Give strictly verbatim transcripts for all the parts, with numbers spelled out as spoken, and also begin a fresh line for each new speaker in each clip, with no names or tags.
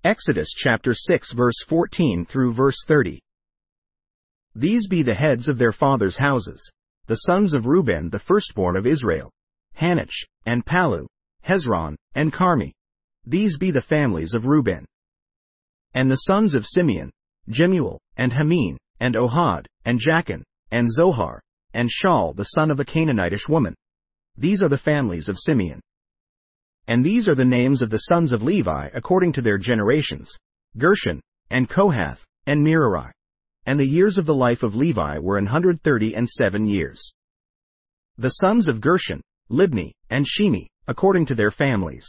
Exodus chapter six verse fourteen through verse thirty. These be the heads of their fathers' houses, the sons of Reuben the firstborn of Israel, Hanoch, and Pallu, Hezron, and Carmi. These be the families of Reuben. And the sons of Simeon, Jemuel, and Hamin, and Ohad, and Jachin, and Zohar, and Shaul the son of a Canaanitish woman. These are the families of Simeon. And these are the names of the sons of Levi according to their generations, Gershon, and Kohath, and Merari. And the years of the life of Levi were an hundred thirty and seven years. The sons of Gershon, Libni, and Shimi, according to their families.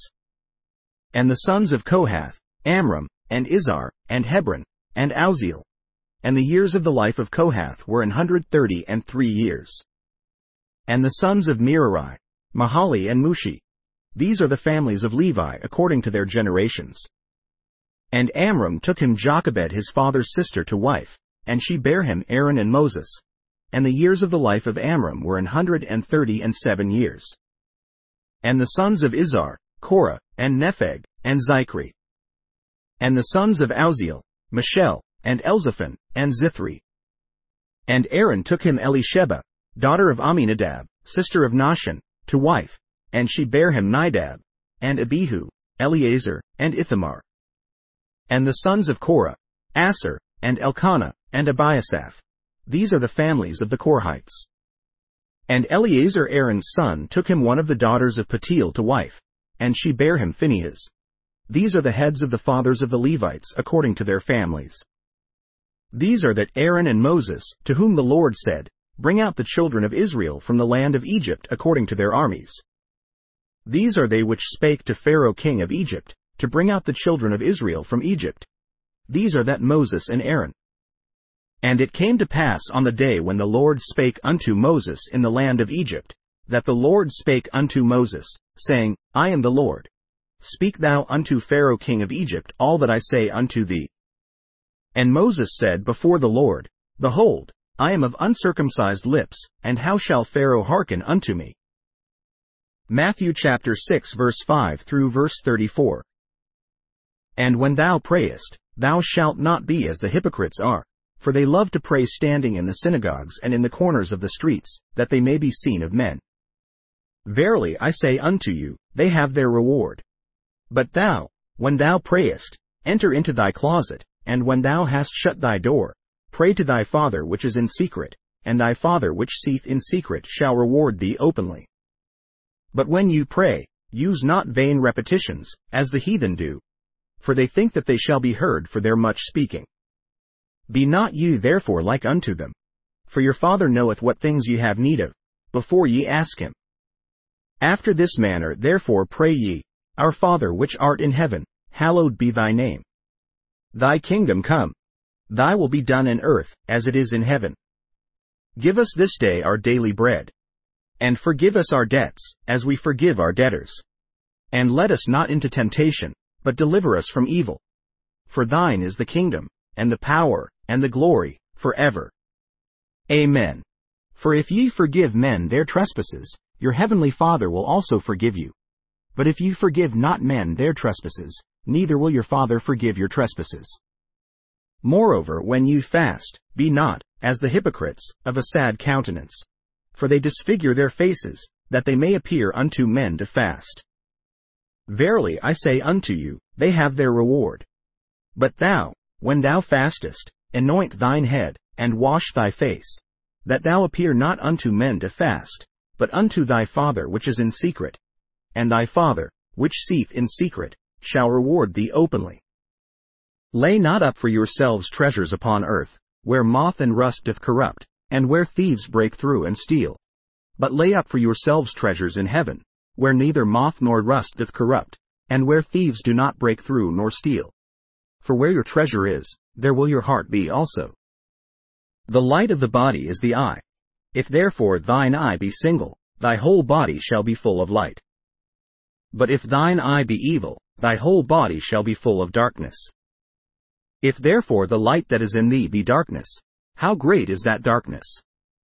And the sons of Kohath, Amram, and Izhar, and Hebron, and Auziel. And the years of the life of Kohath were an hundred thirty and three years. And the sons of Merari, Mahali and Mushi. These are the families of Levi according to their generations. And Amram took him Jochebed his father's sister to wife, and she bare him Aaron and Moses. And the years of the life of Amram were an hundred and thirty and seven years. And the sons of Izhar, Korah, and Nepheg, and Zichri. And the sons of Auziel, Michel, and Elzaphan, and Zithri. And Aaron took him Elisheba, daughter of Amminadab, sister of Nahshon, to wife, and she bare him Nadab, and Abihu, Eleazar, and Ithamar. And the sons of Korah, Asher, and Elkanah, and Abiasaph. These are the families of the Korhites. And Eleazar Aaron's son took him one of the daughters of Patil to wife, and she bare him Phinehas. These are the heads of the fathers of the Levites according to their families. These are that Aaron and Moses, to whom the Lord said, Bring out the children of Israel from the land of Egypt according to their armies. These are they which spake to Pharaoh king of Egypt, to bring out the children of Israel from Egypt. These are that Moses and Aaron. And it came to pass on the day when the Lord spake unto Moses in the land of Egypt, that the Lord spake unto Moses, saying, I am the Lord. Speak thou unto Pharaoh king of Egypt all that I say unto thee. And Moses said before the Lord, Behold, I am of uncircumcised lips, and how shall Pharaoh hearken unto me? Matthew chapter six verse five through verse thirty-four. And when thou prayest, thou shalt not be as the hypocrites are, for they love to pray standing in the synagogues and in the corners of the streets, that they may be seen of men. Verily I say unto you, they have their reward. But thou, when thou prayest, enter into thy closet, and when thou hast shut thy door, pray to thy Father which is in secret, and thy Father which seeth in secret shall reward thee openly. But when you pray, use not vain repetitions, as the heathen do. For they think that they shall be heard for their much speaking. Be not you therefore like unto them. For your Father knoweth what things ye have need of, before ye ask him. After this manner therefore pray ye, Our Father which art in heaven, hallowed be thy name. Thy kingdom come. Thy will be done in earth, as it is in heaven. Give us this day our daily bread. And forgive us our debts, as we forgive our debtors. And let us not into temptation, but deliver us from evil. For thine is the kingdom, and the power, and the glory, forever. Amen. For if ye forgive men their trespasses, your heavenly Father will also forgive you. But if ye forgive not men their trespasses, neither will your Father forgive your trespasses. Moreover, when you fast, be not, as the hypocrites, of a sad countenance. For they disfigure their faces, that they may appear unto men to fast. Verily I say unto you, they have their reward. But thou, when thou fastest, anoint thine head, and wash thy face, that thou appear not unto men to fast, but unto thy Father which is in secret. And thy Father, which seeth in secret, shall reward thee openly. Lay not up for yourselves treasures upon earth, where moth and rust doth corrupt, and where thieves break through and steal. But lay up for yourselves treasures in heaven, where neither moth nor rust doth corrupt, and where thieves do not break through nor steal. For where your treasure is, there will your heart be also. The light of the body is the eye. If therefore thine eye be single, thy whole body shall be full of light. But if thine eye be evil, thy whole body shall be full of darkness. If therefore the light that is in thee be darkness, how great is that darkness?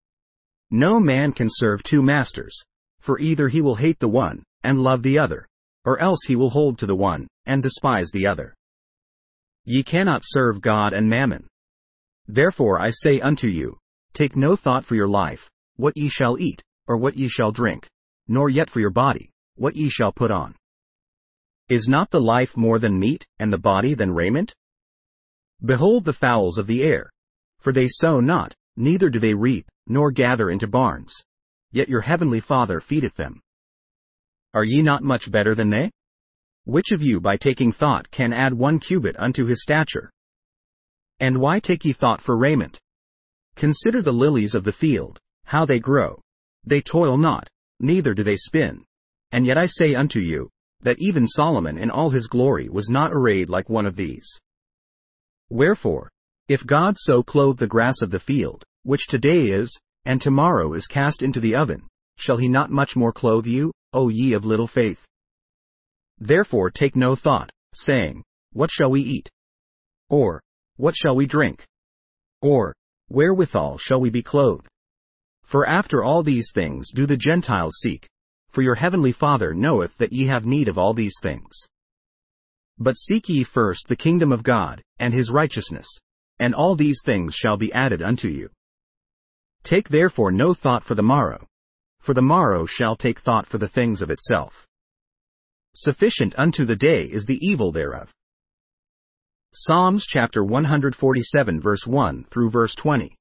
No man can serve two masters, for either he will hate the one, and love the other, or else he will hold to the one, and despise the other. Ye cannot serve God and mammon. Therefore I say unto you, take no thought for your life, what ye shall eat, or what ye shall drink, nor yet for your body, what ye shall put on. Is not the life more than meat, and the body than raiment? Behold the fowls of the air, for they sow not, neither do they reap, nor gather into barns, yet your heavenly Father feedeth them. Are ye not much better than they? Which of you by taking thought can add one cubit unto his stature? And why take ye thought for raiment? Consider the lilies of the field, how they grow. They toil not, neither do they spin. And yet I say unto you, that even Solomon in all his glory was not arrayed like one of these. Wherefore, if God so clothe the grass of the field, which today is, and tomorrow is cast into the oven, shall he not much more clothe you, O ye of little faith? Therefore take no thought, saying, what shall we eat? Or, what shall we drink? Or, wherewithal shall we be clothed? For after all these things do the Gentiles seek, for your heavenly Father knoweth that ye have need of all these things. But seek ye first the kingdom of God, and his righteousness, and all these things shall be added unto you. Take therefore no thought for the morrow, for the morrow shall take thought for the things of itself. Sufficient unto the day is the evil thereof. Psalms chapter one forty-seven verse one through verse twenty.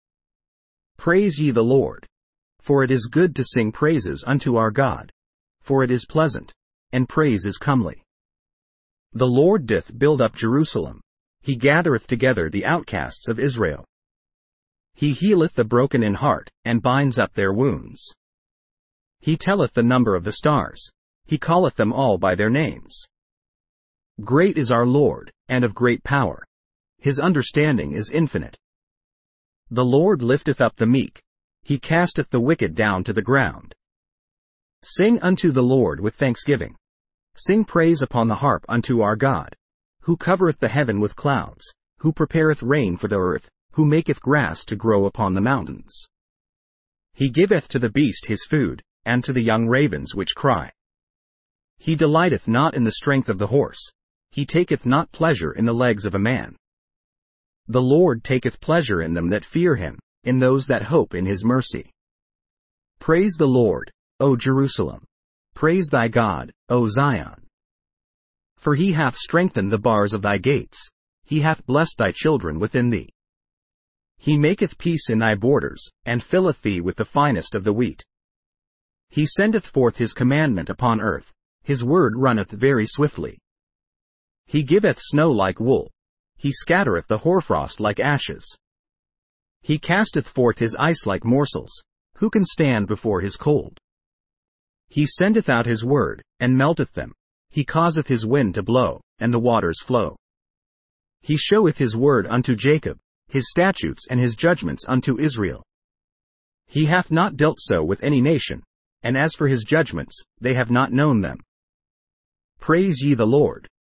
Praise ye the Lord. For it is good to sing praises unto our God. For it is pleasant, and praise is comely. The Lord doth build up Jerusalem. He gathereth together the outcasts of Israel. He healeth the broken in heart, and binds up their wounds. He telleth the number of the stars. He calleth them all by their names. Great is our Lord, and of great power. His understanding is infinite. The Lord lifteth up the meek. He casteth the wicked down to the ground. Sing unto the Lord with thanksgiving. Sing praise upon the harp unto our God, who covereth the heaven with clouds, who prepareth rain for the earth, who maketh grass to grow upon the mountains. He giveth to the beast his food, and to the young ravens which cry. He delighteth not in the strength of the horse. He taketh not pleasure in the legs of a man. The Lord taketh pleasure in them that fear him, in those that hope in his mercy. Praise the Lord, O Jerusalem. Praise thy God, O Zion. For he hath strengthened the bars of thy gates. He hath blessed thy children within thee. He maketh peace in thy borders, and filleth thee with the finest of the wheat. He sendeth forth his commandment upon earth. His word runneth very swiftly. He giveth snow like wool. He scattereth the hoarfrost like ashes. He casteth forth his ice like morsels. Who can stand before his cold? He sendeth out his word, and melteth them. He causeth his wind to blow, and the waters flow. He showeth his word unto Jacob, his statutes and his judgments unto Israel. He hath not dealt so with any nation, and as for his judgments, they have not known them. Praise ye the Lord.